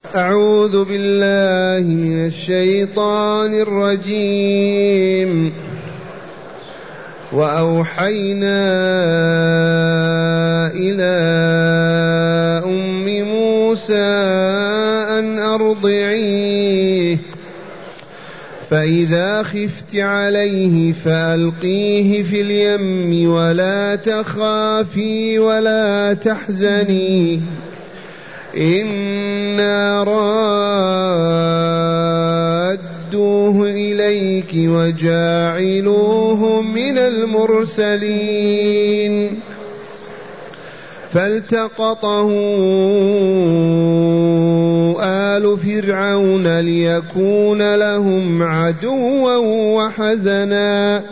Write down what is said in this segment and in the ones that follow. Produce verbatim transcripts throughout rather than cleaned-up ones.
أعوذ بالله من الشيطان الرجيم. وأوحينا إلى أم موسى أن أرضعيه فإذا خفت عليه فألقيه في اليم ولا تخافي ولا تحزني إنا رادوه إليك وجاعلوه من المرسلين فالتقطه آل فرعون ليكون لهم عدوا وحزنا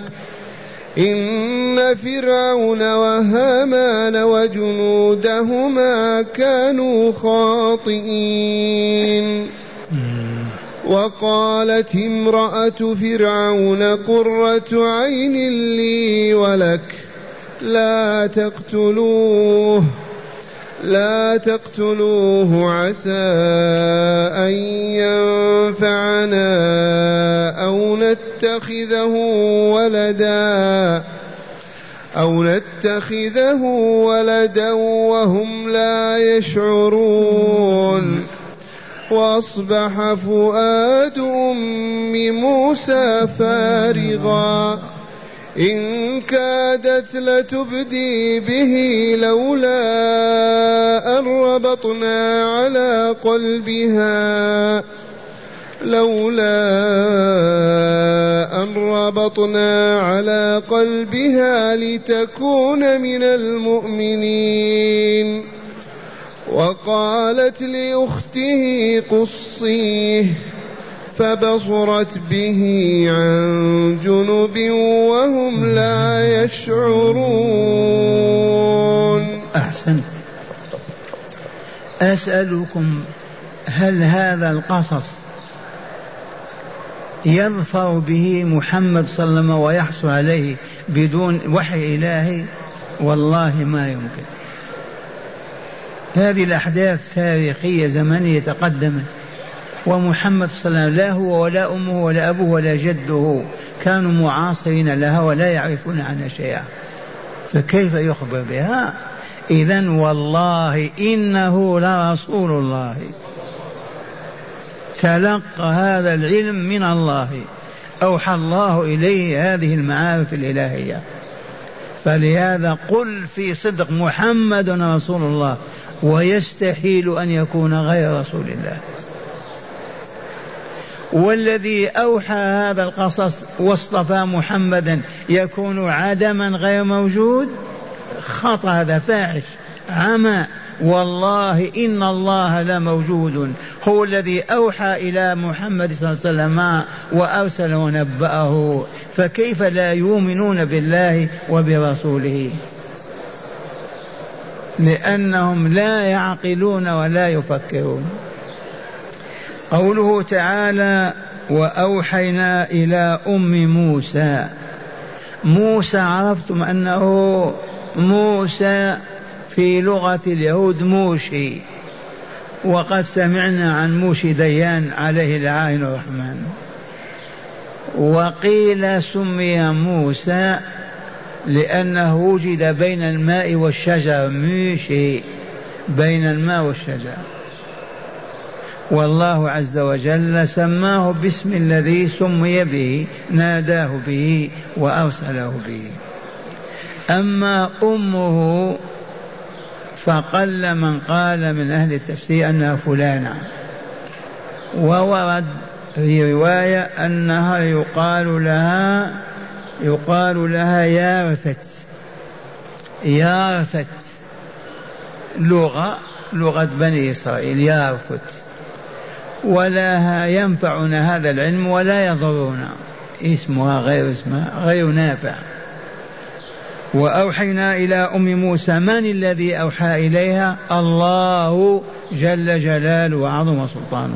إن فرعون وهامان وجنودهما كانوا خاطئين. وقالت امرأة فرعون قرة عين لي ولك لا تقتلوه لا تقتلوه عسى أن ينفعنا أو نتخذه ولدا أو نتخذه ولدا وهم لا يشعرون. وأصبح فؤاد أم موسى فارغا إن كادت لتبدي به لولا أن ربطنا على قلبها لولا أن ربطنا على قلبها لتكون من المؤمنين. وقالت لأخته قصيه فبصرت به عن جنب وهم لا يشعرون. أحسنت. أسألكم هل هذا القصص يظفر به محمد صلى الله عليه وسلم ويحصل عليه بدون وحي إلهي؟ والله ما يمكن. هذه الأحداث تاريخية زمنية تقدمت، ومحمد صلى الله عليه وسلم لا هو ولا أمه ولا أبوه ولا جده كانوا معاصرين لها ولا يعرفون عنها شيئا، فكيف يخبر بها؟ إذن والله إنه لرسول الله تلقى هذا العلم من الله، أوحى الله إليه هذه المعارف الإلهية. فلهذا قل في صدق محمد رسول الله، ويستحيل أن يكون غير رسول الله. والذي أوحى هذا القصص واصطفى محمدا يكون عدما غير موجود؟ خطأ، هذا فاحش عمى. والله إن الله لموجود، هو الذي أوحى إلى محمد صلى الله عليه وسلم وأرسل ونبأه، فكيف لا يؤمنون بالله وبرسوله؟ لأنهم لا يعقلون ولا يفكرون. قوله تعالى وأوحينا إلى أم موسى. موسى عرفتم أنه موسى في لغة اليهود موشي، وقد سمعنا عن موشي ديان عليه العائن الرحمن. وقيل سمي موسى لأنه وجد بين الماء والشجر، موشي بين الماء والشجر، والله عز وجل سماه باسم الذي سمي به، ناداه به وأرسله به. أما أمه فقل من قال من أهل التفسير أنها فلانة، وورد في رواية أنها يقال لها يقال لها يارثت يارثت لغة لغة بني إسرائيل يارثت، ولا ينفعنا هذا العلم ولا يضرنا، اسمها غير اسمها غير نافع. وأوحينا إلى أم موسى. من الذي أوحى إليها؟ الله جل جلاله وعظم سلطانه.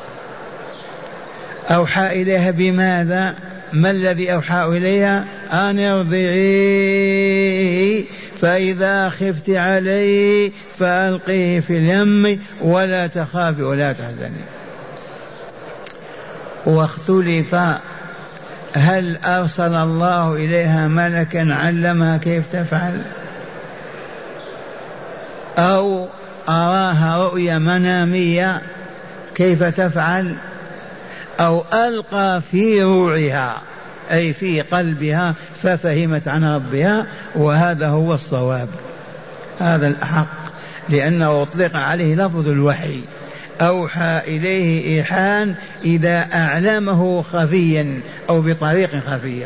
أوحى إليها بماذا؟ ما الذي أوحى إليها؟ أن ارضعيه فإذا خفت عليه فألقيه في اليم ولا تخافي ولا تحزني. واختلف هل أرسل الله إليها ملكا علمها كيف تفعل أو أراها رؤيا منامية كيف تفعل أو ألقى في روعها أي في قلبها ففهمت عن ربها. وهذا هو الصواب، هذا الأحق، لأنه أطلق عليه لفظ الوحي، أوحى إليه إيحاء إذا أعلمه خفيا أو بطريق خفية.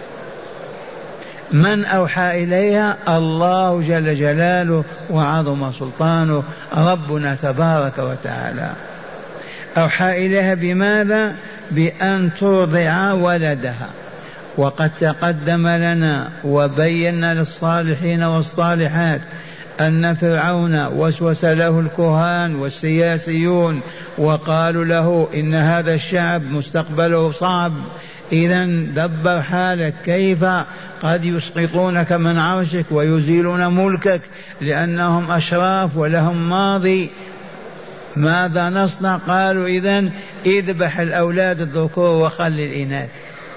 من أوحى إليها؟ الله جل جلاله وعظم سلطانه، ربنا تبارك وتعالى. أوحى إليها بماذا؟ بأن ترضع ولدها. وقد تقدم لنا وبينا للصالحين والصالحات أن فرعون وسوس له الكهان والسياسيون وقالوا له إن هذا الشعب مستقبله صعب، إذا دبر حالك، كيف قد يسقطونك من عرشك ويزيلون ملكك لأنهم أشراف ولهم ماضي، ماذا نصنع؟ قالوا إذن اذبح الأولاد الذكور وخل الإناث.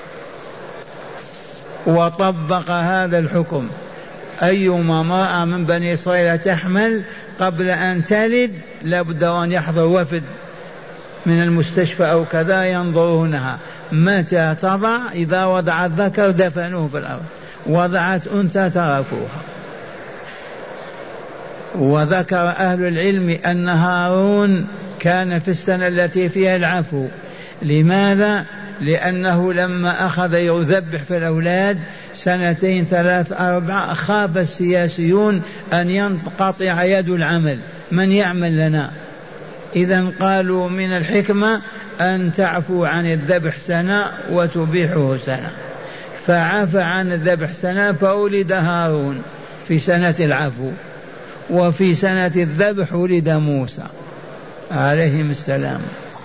وطبق هذا الحكم. أيما امرأة من بني إسرائيل تحمل قبل أن تلد لابد أن يحضر وفد من المستشفى أو كذا ينظرونها، متى تضع؟ إذا وضعت ذكر دفنوه في الأرض، وضعت أنثى تركوها. وذكر أهل العلم أن هارون كان في السنة التي فيها العفو. لماذا؟ لأنه لما أخذ يذبح في الأولاد سنتين ثلاث أربع خاف السياسيون أن ينقطع يد العمل، من يعمل لنا؟ إذن قالوا من الحكمة أن تعفو عن الذبح سنة وتبيحه سنة، فعفى عن الذبح سنة فولد هارون في سنة العفو، وفي سنة الذبح ولد موسى عليهم السلام.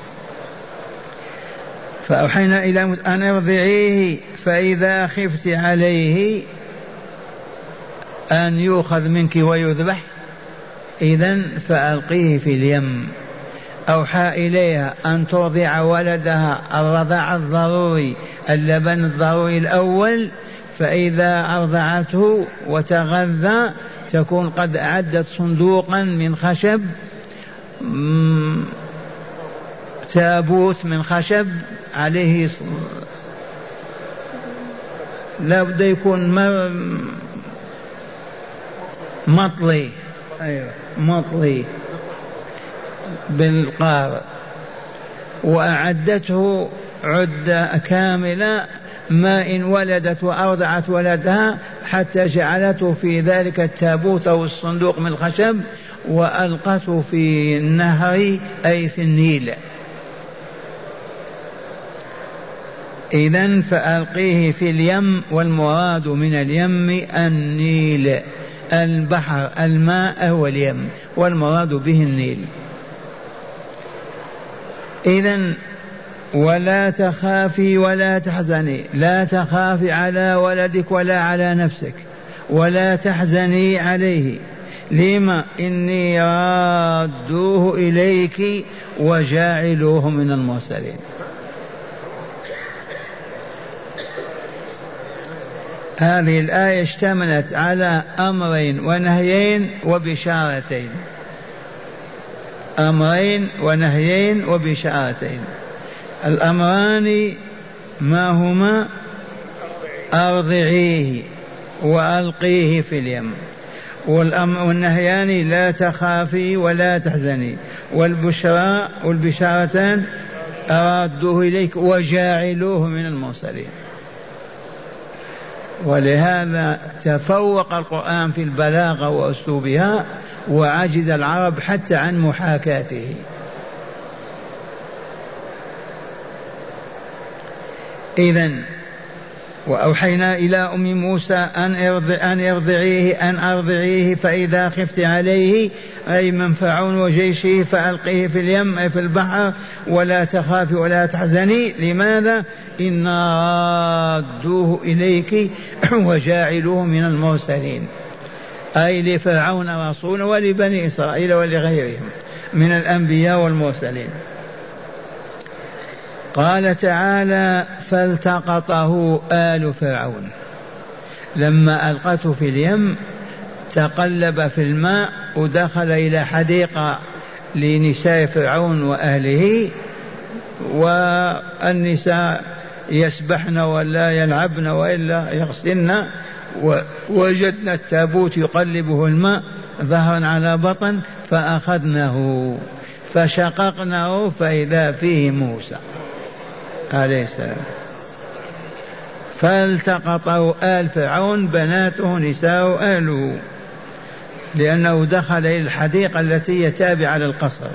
فأوحينا إلى أن ارضعيه فإذا خفت عليه أن يؤخذ منك ويذبح إذن فألقيه في اليم. أوحى إليها أن ترضع ولدها الرضاع الضروري، اللبن الضروري الأول، فإذا أرضعته وتغذى تكون قد أعدت صندوقا من خشب، تابوت من خشب عليه لا بد يكون مطلي، أيوة مطلي بالقار، وأعدته عدة كاملة ما إن ولدت وأرضعت ولدها حتى جعلته في ذلك التابوت أو الصندوق من الخشب وألقته في النهر أي في النيل. إذن فألقيه في اليم، والمراد من اليم النيل، البحر، الماء هو اليم، والمراد به النيل. إذن ولا تخافي ولا تحزني، لا تخافي على ولدك ولا على نفسك، ولا تحزني عليه. لما؟ إني رادوه إليك وجاعلوه من المرسلين. هذه الآية اشتملت على أمرين ونهيين وبشارتين، أمرين ونهيين وبشارتين. الأمران ما هما؟ أرضعيه وألقيه في اليم، والنهيان لا تخافي ولا تحزني، والبشرى والبشارتان أرادوه إليك وجاعلوه من المرسلين. ولهذا تفوق القرآن في البلاغة وأسلوبها وعجز العرب حتى عن محاكاته. إذن وأوحينا إلى أم موسى أن ارضعيه أن أرضعيه فإذا خفت عليه أي من فرعون وجيشه فألقيه في اليم أي في البحر ولا تخافي ولا تحزني. لماذا؟ إنا رادوه إليك وجاعلوه من المرسلين. أي لفرعون رسولا ولبني إسرائيل ولغيرهم من الأنبياء والمرسلين. قال تعالى فالتقطه آل فرعون، لما ألقته في اليم تقلب في الماء ودخل إلى حديقة لنساء فرعون وأهله، والنساء يسبحن ولا يلعبن وإلا يغسلن، ووجدنا التابوت يقلبه الماء ظهرا على بطن فأخذناه فشققناه فإذا فيه موسى عليه السلام. فالتقطه آل فرعون بناته نساء أهله، لأنه دخل إلى الحديقة التي هي تابعة للقصر.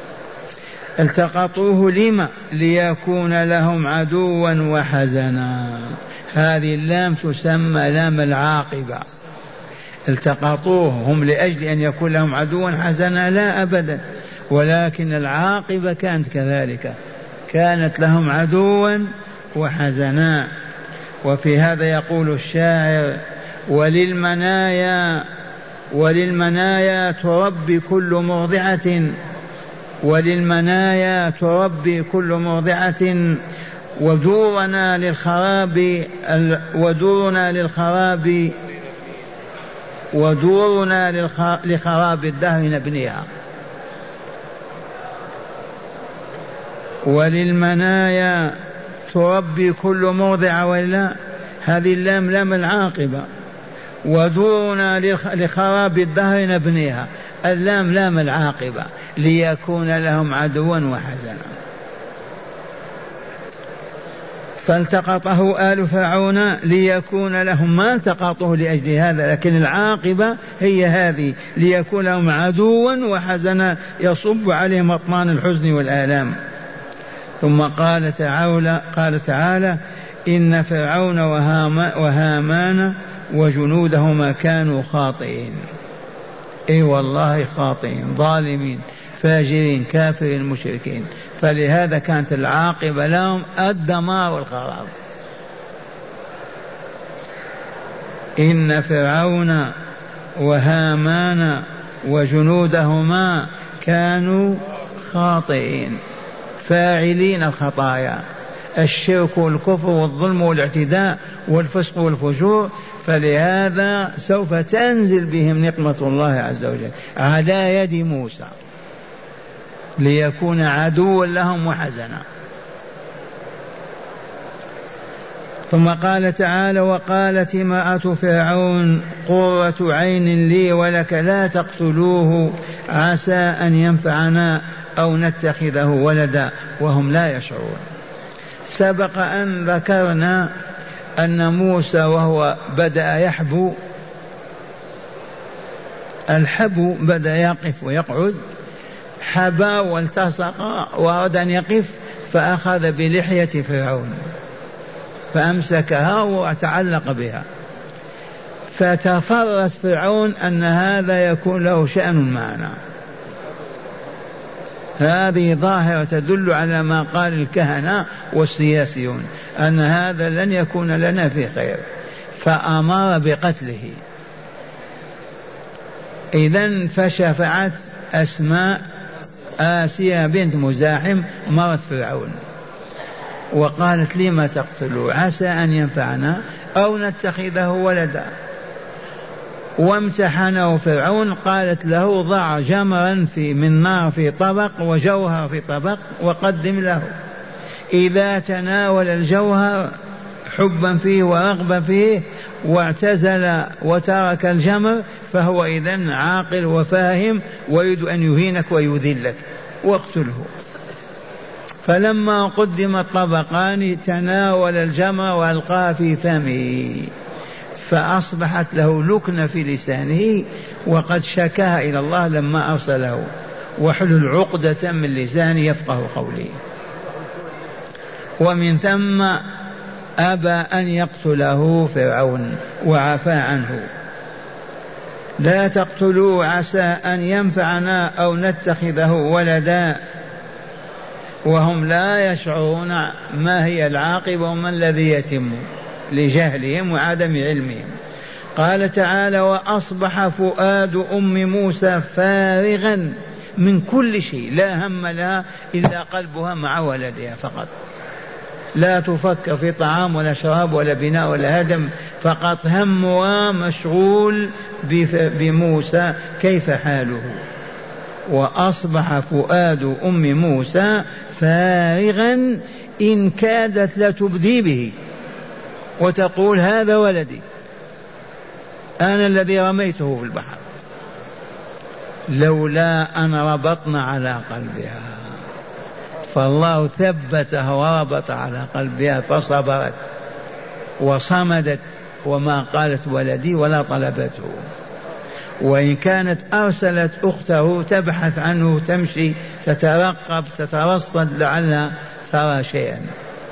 التقطوه لما؟ ليكون لهم عدوا وحزنا. هذه اللام تسمى لام العاقبة. التقطوه هم لأجل أن يكون لهم عدوا حزنا؟ لا أبدا، ولكن العاقبة كانت كذلك، كانت لهم عدوا وحزنا. وفي هذا يقول الشاعر وللمنايا وللمنايا تربي كل مرضعة وللمنايا تربي كل مرضعة ودورنا للخراب ودورنا للخراب ودورنا لخراب الدهر نبنيها. وللمنايا تربي كل مرضعة، ولا هذه اللام لام العاقبة. ودورنا لخراب الدهر نبنيها، اللام لام العاقبة، ليكون لهم عدوا وحزنا. فالتقطه آل فرعون ليكون لهم، ما التقطه لأجل هذا، لكن العاقبة هي هذه، ليكون لهم عدوا وحزنا يصب عليهم أطمان الحزن والآلام. ثم قال تعالى, قال تعالى إن فرعون وهامان وجنودهما كانوا خاطئين. اي والله خاطئين، ظالمين، فاجرين، كافرين، مشركين. فلهذا كانت العاقبة لهم الدمار والخراب. إن فرعون وهامان وجنودهما كانوا خاطئين، فاعلين الخطايا، الشرك والكفر والظلم والاعتداء والفسق والفجور. فلهذا سوف تنزل بهم نقمة الله عز وجل على يد موسى ليكون عدوا لهم وحزنا. ثم قال تعالى وقالت امرأة فرعون قرة عين لي ولك لا تقتلوه عسى أن ينفعنا أو نتخذه ولدا وهم لا يشعرون. سبق أن ذكرنا أن موسى وهو بدأ يحبو، الحبو بدأ يقف ويقعد، حبا والتصق وأراد أن يقف فأخذ بلحية فرعون فأمسكها وتعلق بها، فتفرس فرعون أن هذا يكون له شأن معنا. هذه ظاهرة تدل على ما قال الكهنة والسياسيون أن هذا لن يكون لنا في خير، فأمر بقتله. إذن فشفعت أسماء آسيا بنت مزاحم مرت فرعون وقالت لما تقتلوا عسى أن ينفعنا أو نتخذه ولدا. وامتحنه فرعون، قالت له ضع جمرا في من نار في طبق وجوهر في طبق وقدم له، إذا تناول الجوهر حبا فيه ورغبا فيه واعتزل وترك الجمر فهو إذن عاقل وفاهم ويريد أن يهينك ويذلك، واقتله. فلما قدم الطبقان تناول الجمر وألقاه في فمه فأصبحت له لكنة في لسانه وقد شكاها إلى الله لما أرسله، وحلل عقدة من لسانه يفقه قوله. ومن ثم أبى أن يقتله فرعون وعفى عنه. لا تقتلوا عسى أن ينفعنا أو نتخذه ولدا وهم لا يشعرون ما هي العاقبة وما الذي يتم لجهلهم وعدم علمهم. قال تعالى وأصبح فؤاد أم موسى فارغا من كل شيء، لا هم لها إلا قلبها مع ولدها فقط، لا تفكر في طعام ولا شراب ولا بناء ولا هدم، فقط همها مشغول بموسى كيف حاله. وأصبح فؤاد أم موسى فارغا إن كادت لتبدي به وتقول هذا ولدي أنا الذي رميته في البحر، لولا أن ربطنا على قلبها. فالله ثبتها وربط على قلبها فصبرت وصمدت وما قالت ولدي ولا طلبته. وإن كانت أرسلت أخته تبحث عنه تمشي تترقب تترصد لعلها ترى شيئا.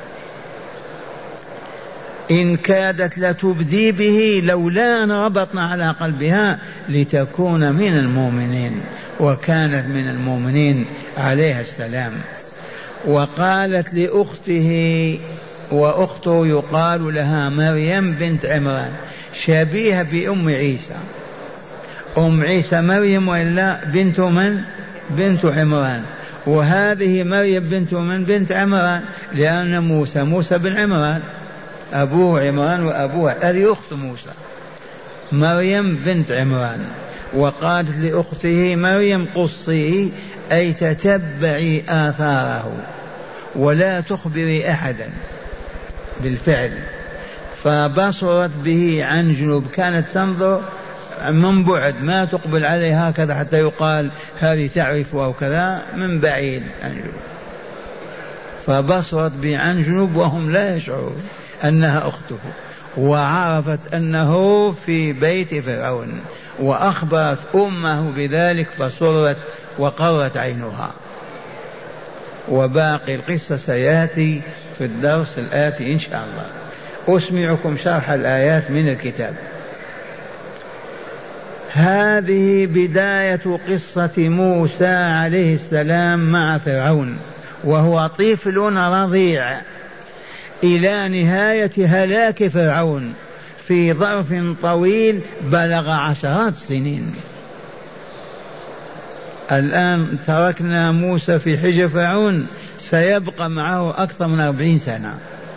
إن كادت لتبدي به لولا أن ربطنا على قلبها لتكون من المؤمنين، وكانت من المؤمنين عليها السلام. وقالت لأخته، وأخته يقال لها مريم بنت عمران شبيهة بأم عيسى، أم عيسى مريم وإلا بنت من؟ بنت عمران. وهذه مريم بنت من؟ بنت عمران، لأن موسى موسى بن عمران أبوه عمران وأبوه، هذه أخت موسى مريم بنت عمران. وقالت لأخته مريم قصيه أي تتبعي آثاره ولا تخبري أحدا بالفعل. فبصرت به عن جنوب، كانت تنظر من بعد ما تقبل عليه هكذا حتى يقال هذه تعرف أو كذا، من بعيد عن جنوب. فبصرت به عن جنوب وهم لا يشعرون أنها أخته، وعرفت أنه في بيت فرعون، وأخبرت أمه بذلك فسرت وقرت عينها. وباقي القصة سيأتي في الدرس الآتي إن شاء الله. أسمعكم شرح الآيات من الكتاب. هذه بداية قصة موسى عليه السلام مع فرعون وهو طفل رضيع إلى نهاية هلاك فرعون في ظرف طويل بلغ عشرات السنين. الآن تركنا موسى في حجر فرعون، سيبقى معه أكثر من أربعين سنة.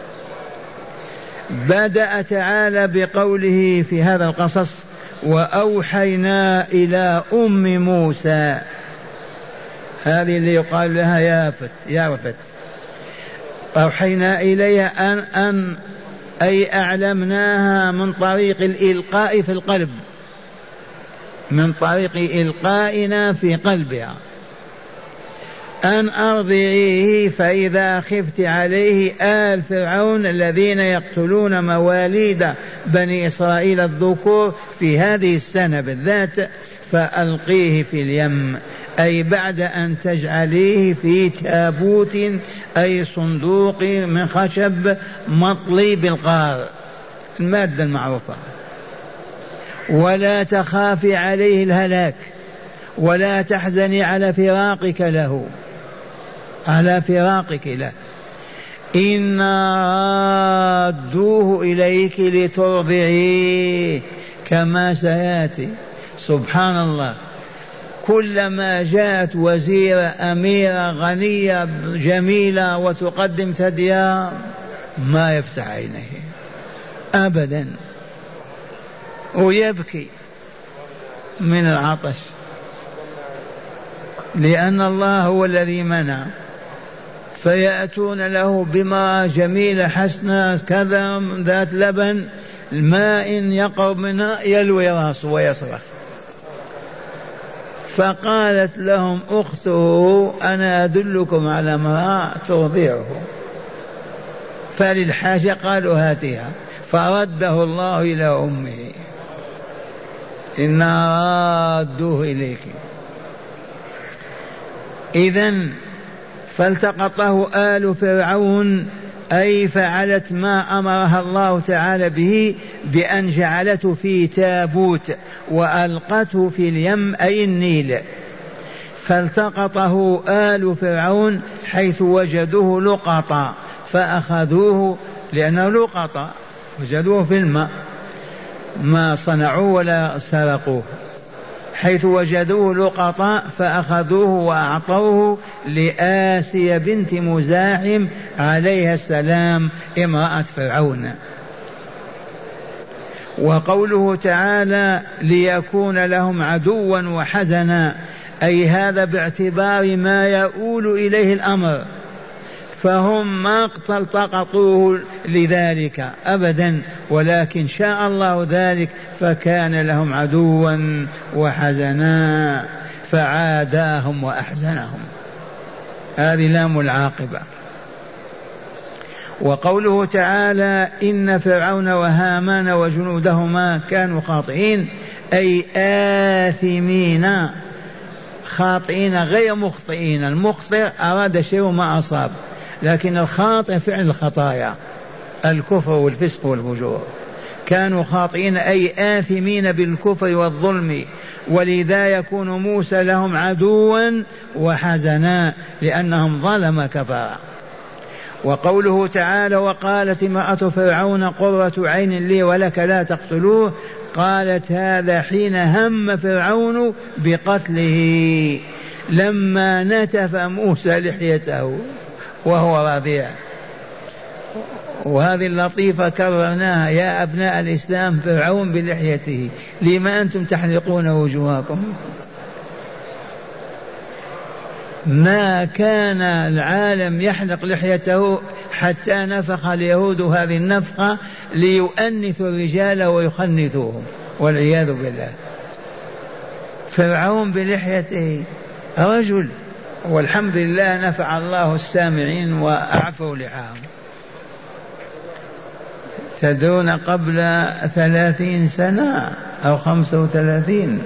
بدأ تعالى بقوله في هذا القصص وأوحينا إلى أم موسى، هذه اللي يقال لها يافت يافت أوحينا إليها أن, أن أي أعلمناها من طريق الإلقاء في القلب، من طريق إلقائنا في قلبها، أن أرضعيه فإذا خفت عليه آل فرعون الذين يقتلون مواليد بني إسرائيل الذكور في هذه السنة بالذات فألقيه في اليم، أي بعد أن تجعليه في تابوت أي صندوق من خشب مطلي بالقار، المادة المعروفة. ولا تخافي عليه الهلاك ولا تحزني على فراقك له، على فراقك له، إنا رادوه إليك لترضعيه كما سيأتي. سبحان الله، كلما جاءت وزيرة أميرة غنية جميلة وتقدم ثديها ما يفتح عينيه أبدا ويبكي من العطش، لأن الله هو الذي منع. فيأتون له بما جميلة حسنة كذا ذات لبن الماء يقرب منها يلوي راسه ويصرخ. فقالت لهم أخته أنا أدلكم على امرأة ترضعه، فللحاجة قالوا هاتها، فرده الله إلى أمه إنا رادوه إليك. إذن فالتقطه آل فرعون، أي فعلت ما أمرها الله تعالى به بأن جعلته في تابوت وألقته في اليم أي النيل. فالتقطه آل فرعون حيث وجدوه لقطا فأخذوه، لأنه لقطا وجدوه في الماء، ما صنعوا ولا سرقوه، حيث وجدوه لقطاء فأخذوه وأعطوه لآسيا بنت مزاحم عليها السلام امرأة فرعون. وقوله تعالى ليكون لهم عدوا وحزنا، أي هذا باعتبار ما يؤول إليه الأمر، فهم ما التقطوه لذلك أبدا، ولكن شاء الله ذلك فكان لهم عدوا وحزنا فعاداهم وأحزنهم. هذه لام العاقبة. وقوله تعالى إن فرعون وهامان وجنودهما كانوا خاطئين، أي آثمين، خاطئين غير مخطئين. المخطئ أراد شيء وما أصاب، لكن الخاطئ فعل الخطايا الكفر والفسق والفجور. كانوا خاطئين أي آثمين بالكفر والظلم، ولذا يكون موسى لهم عدوا وحزنا لأنهم ظلم كفر. وقوله تعالى وقالت امرأة فرعون قرة عين لي ولك لا تقتلوه، قالت هذا حين هم فرعون بقتله لما نتف موسى لحيته وهو رضيع. وهذه اللطيفة كررناها يا أبناء الإسلام، فرعون بلحيته، لما أنتم تحلقون وجوهكم؟ ما كان العالم يحلق لحيته حتى نفخ اليهود هذه النفخة ليؤنثوا الرجال ويخنثوهم والعياذ بالله. فرعون بلحيته رجل، والحمد لله نفع الله السامعين وأعفوا لحاهم. تدرون قبل ثلاثين سنة أو خمسة وثلاثين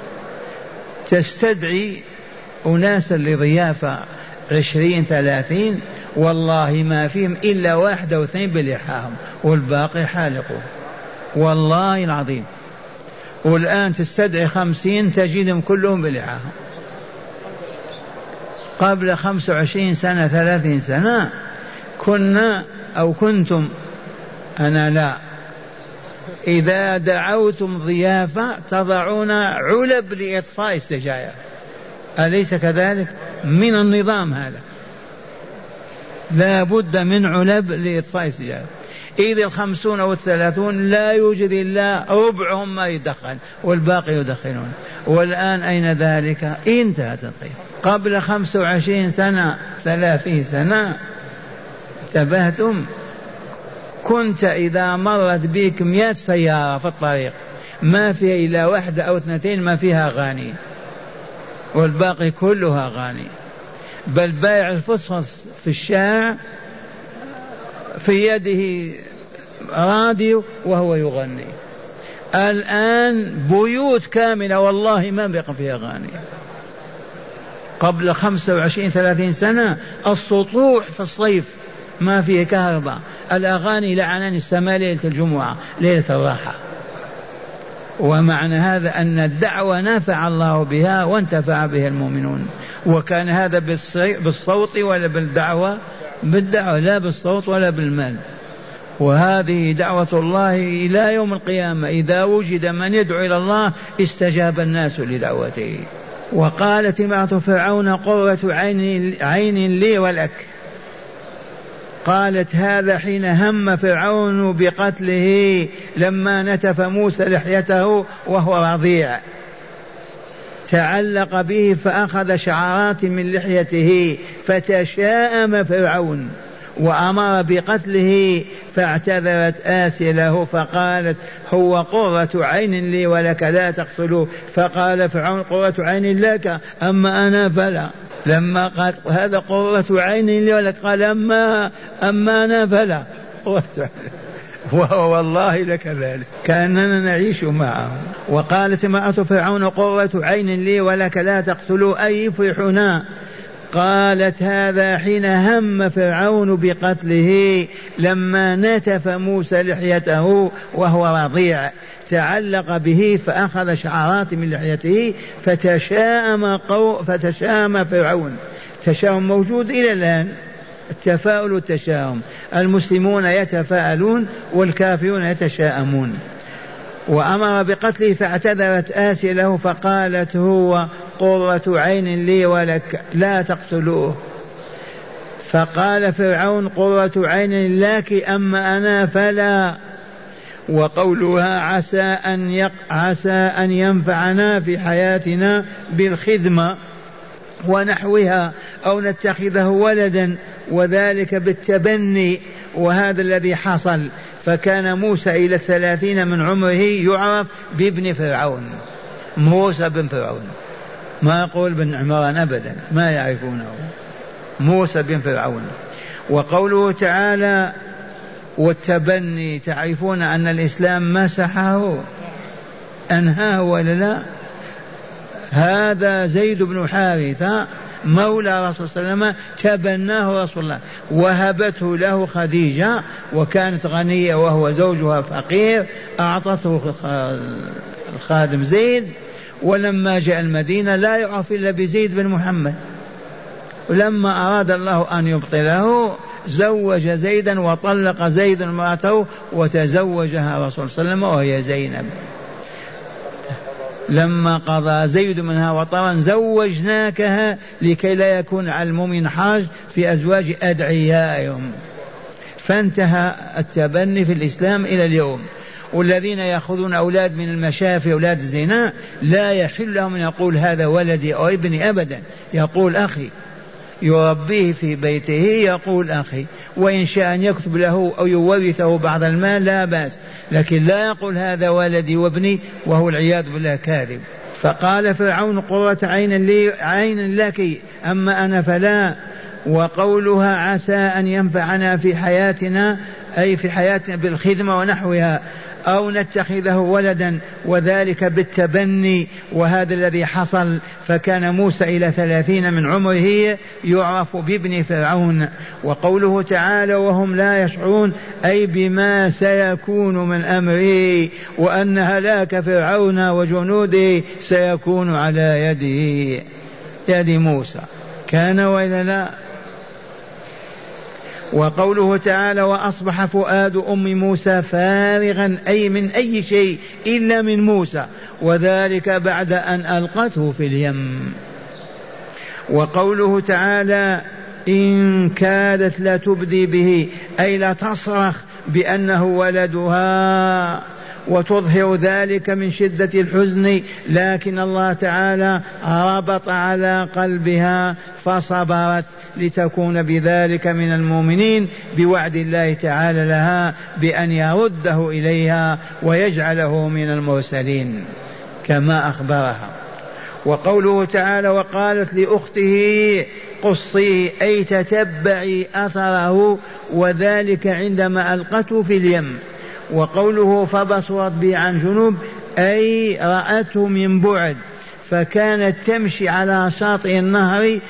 تستدعي أناسا لضيافة عشرين ثلاثين، والله ما فيهم إلا واحد أو اثنين بلحاهم والباقي حالقوا، والله العظيم. والآن تستدعي خمسين تجدهم كلهم بلحاهم. قبل خمسة وعشرين سنة ثلاثين سنة كنا أو كنتم، أنا لا، إذا دعوتم ضيافة تضعون علب لإطفاء السجاير، أليس كذلك؟ من النظام هذا، لا بد من علب لإطفاء السجاير. إذ الخمسون أو الثلاثون لا يوجد إلا ربعهم ما يدخن والباقي يدخنون. والآن أين ذلك؟ انتهت القضية. قبل خمسة وعشرين سنة ثلاثين سنة انتبهتم؟ كنت إذا مرت بك مئة سيارة في الطريق ما فيها إلا واحدة أو اثنتين ما فيها أغاني والباقي كلها أغاني، بل بائع الفصفص في الشارع في يده راديو وهو يغني. الآن بيوت كاملة والله ما بقى فيها أغاني. قبل خمسة وعشرين ثلاثين سنة السطوح في الصيف ما فيه كهرباء، الأغاني لعنان السماء ليلة الجمعة ليلة الراحة. ومعنى هذا أن الدعوة نفع الله بها وانتفع بها المؤمنون. وكان هذا بالصوت ولا بالدعوة؟ بالدعوة، لا بالصوت ولا بالمال. وهذه دعوة الله إلى يوم القيامة، إذا وجد من يدعو إلى الله استجاب الناس لدعوته. وقالت امرأة فرعون قرة عين, عين لي ولك، قالت هذا حين هم فرعون بقتله لما نتف موسى لحيته وهو رضيع، تعلق به فأخذ شعرات من لحيته فتشاءم فرعون وأمر بقتله، فاعتذرت آسيا له فقالت هو قرة عين لي ولك لا تقتلوه. فقال فرعون قرة عين لك أما أنا فلا. لما قال هذا قرة عين لي ولك قال أما, أما أنا فلا. وهو والله لكذلك كأننا نعيش معه. وقالت امرأة فرعون قرة عين لي ولك لا تقتلوا أي يفرحنا. قالت هذا حين هم فرعون بقتله لما نتف موسى لحيته وهو رضيع، تعلق به فأخذ شعرات من لحيته فتشاءم قو فتشاءم فرعون. تشاؤم موجود إلى الآن، التفاؤل والتشاؤم، المسلمون يتفاءلون والكافرون يتشاءمون. وأمر بقتله، فاعتذرت آسيا له فقالت هو قرة عين لي ولك لا تقتلوه. فقال فرعون قرة عين لك أما أنا فلا. وقولها عسى أن, يق... عسى أن ينفعنا في حياتنا بالخدمة ونحوها أو نتخذه ولدا، وذلك بالتبني، وهذا الذي حصل. فكان موسى إلى الثلاثين من عمره يعرف بابن فرعون، موسى بن فرعون، ما يقول بن عمران أبدا، ما يعرفونه، موسى بن فرعون. وقوله تعالى والتبني، تعرفون أن الإسلام مسحه أنهاه ولا لا؟ هذا زيد بن حارثة مولى رسول صلى الله عليه وسلم تبناه رسول الله، وهبته له خديجة وكانت غنية وهو زوجها فقير، أعطته الخادم زيد. ولما جاء المدينة لا يعرف إلا بزيد بن محمد، ولما أراد الله أن يبطله زوج زيدا وطلق زيد امرأته وتزوجها رسول صلى الله عليه وسلم وهي زينب. لما قضى زيد منها وطرا زوجناكها لكي لا يكون على المؤمن حرج في أزواج أدعيائهم. فانتهى التبني في الإسلام إلى اليوم. والذين يأخذون أولاد من المشافي أولاد الزنا لا يحل لهم أن يقول هذا ولدي أو ابني أبدا، يقول أخي، يربيه في بيته يقول أخي، وإن شاء أن يكتب له أو يورثه بعض المال لا بأس، لكن لا يقول هذا ولدي وابني وهو العياذ بالله كاذب. فقال فرعون قرة عين لي عين لك أما أنا فلا. وقولها عسى أن ينفعنا في حياتنا أي في حياتنا بالخدمة ونحوها أو نتخذه ولدا، وذلك بالتبني، وهذا الذي حصل. فكان موسى إلى ثلاثين من عمره يعرف بابن فرعون. وقوله تعالى وهم لا يشعرون أي بما سيكون من أمره، وأن هلاك فرعون وجنوده سيكون على يده، يد موسى. كان وإلا لا؟ وقوله تعالى وأصبح فؤاد أم موسى فارغا أي من أي شيء إلا من موسى، وذلك بعد أن ألقته في اليم. وقوله تعالى إن كادت لتبدي به أي لا تصرخ بأنه ولدها وتظهر ذلك من شدة الحزن، لكن الله تعالى ربط على قلبها فصبرت لتكون بذلك من المؤمنين بوعد الله تعالى لها بأن يرده إليها ويجعله من المرسلين كما أخبرها. وقوله تعالى وقالت لأخته قصيه أي تتبعي أثره، وذلك عندما ألقته في اليم. وقوله فبصرت به عن جنوب أي رأته من بعد، فكانت تمشي على شاطئ النهر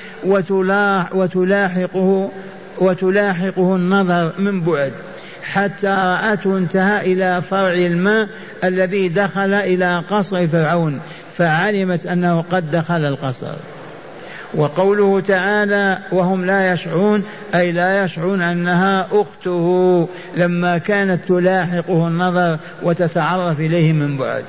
وتلاحقه وتلاحقه النظر من بعد حتى رأته انتهى إلى فرع الماء الذي دخل إلى قصر فرعون، فعلمت أنه قد دخل القصر. وقوله تعالى وهم لا يشعرون أي لا يشعرون أنها أخته لما كانت تلاحقه النظر وتتعرف إليه من بعد.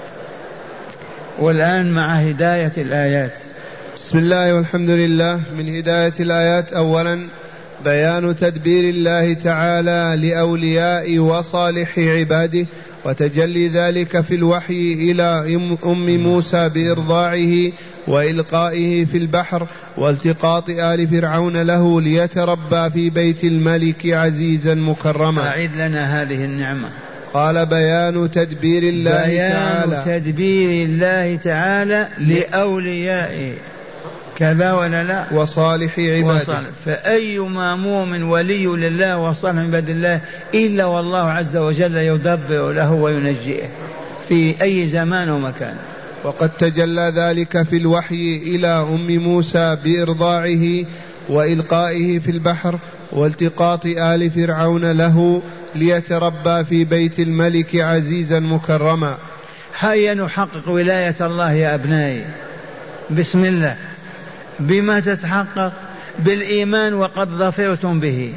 والآن مع هداية الآيات. بسم الله والحمد لله. من هداية الآيات أولا بيان تدبير الله تعالى لأولياء وصالح عباده، وتجلي ذلك في الوحي إلى أم موسى بإرضاعه وإلقائه في البحر والتقاط آل فرعون له ليتربى في بيت الملك عزيزا مكرما. أعد لنا هذه النعمة. قال بيان تدبير الله بيان تعالى تدبير الله تعالى لأوليائه كذا ولا لا؟ وصالح عباده. وصالح. فأيما مؤمن ولي لله وصالح عباد الله إلا والله عز وجل يدبر له وينجيه في أي زمان ومكان. وقد تجلى ذلك في الوحي إلى أم موسى بإرضاعه وإلقائه في البحر والتقاط آل فرعون له ليتربى في بيت الملك عزيزا مكرما. هيا نحقق ولاية الله يا أبنائي. بسم الله. بما تتحقق؟ بالإيمان وقد ظفرتم به،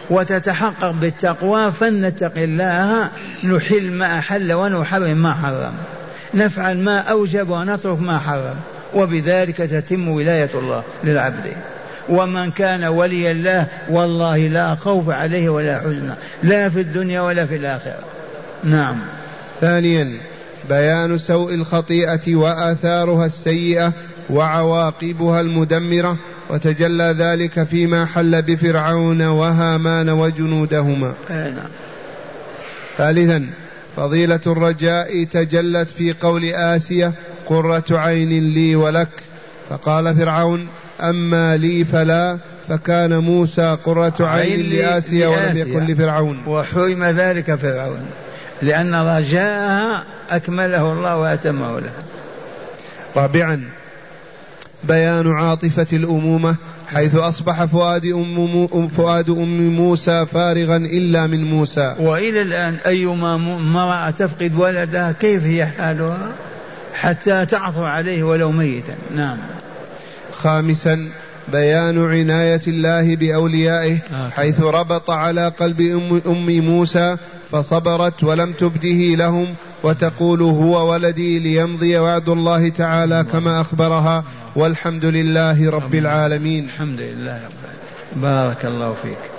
وتتحقق بالتقوى، فلنتق الله نحل ما أحل ونحرم ما حرم، نفعل ما أوجب ونترك ما حرم، وبذلك تتم ولاية الله للعبد. ومن كان ولي الله والله لا خوف عليه ولا حزن، لا في الدنيا ولا في الآخرة. نعم. ثانيا بيان سوء الخطيئة وآثارها السيئة وعواقبها المدمرة، وتجلى ذلك فيما حل بفرعون وهامان وجنودهما. نعم. ثالثا فضيلة الرجاء تجلت في قول آسية قرة عين لي ولك، فقال فرعون أما لي فلا، فكان موسى قرة عين لآسية ولم يكن لفرعون، وحرم ذلك فرعون لأن رجاءها أكمله الله وأتمه له. رابعا بيان عاطفة الأمومة، حيث أصبح فؤاد أم, فؤاد أم موسى فارغا إلا من موسى. وإلى الآن أيما امرأة تفقد ولدها كيف هي حالها حتى تعثر عليه ولو ميتا. نعم. خامسا بيان عناية الله بأوليائه، حيث ربط على قلب أم, أم موسى فصبرت ولم تبده لهم، وتقول هو ولدي ليمضي وعد الله تعالى كما أخبرها، والحمد لله رب العالمين. الحمد لله رب العالمين. بارك الله فيك.